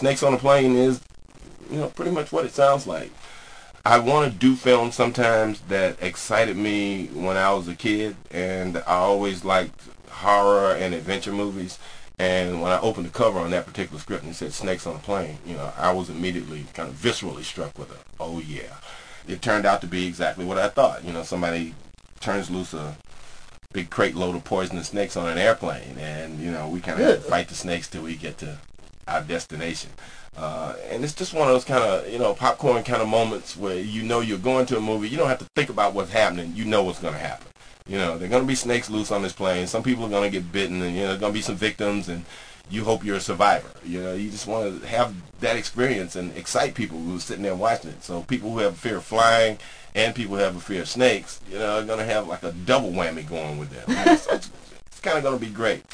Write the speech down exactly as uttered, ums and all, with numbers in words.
Snakes on a Plane is, you know, pretty much what it sounds like. I want to do films sometimes that excited me when I was a kid, and I always liked horror and adventure movies. And when I opened the cover on that particular script and it said Snakes on a Plane, you know, I was immediately kind of viscerally struck with it. Oh yeah. It turned out to be exactly what I thought. You know, somebody turns loose a big crate load of poisonous snakes on an airplane, and, you know, we kind of have to fight the snakes till we get to our destination. Uh, and it's just one of those kind of, you know, popcorn kind of moments where you know you're going to a movie. You don't have to think about what's happening. You know what's going to happen. You know, there are going to be snakes loose on this plane. Some people are going to get bitten, and, you know, there's going to be some victims, and you hope you're a survivor. You know, you just want to have that experience and excite people who are sitting there watching it. So people who have a fear of flying and people who have a fear of snakes, you know, are going to have like a double whammy going with them. It's, it's, it's kind of going to be great.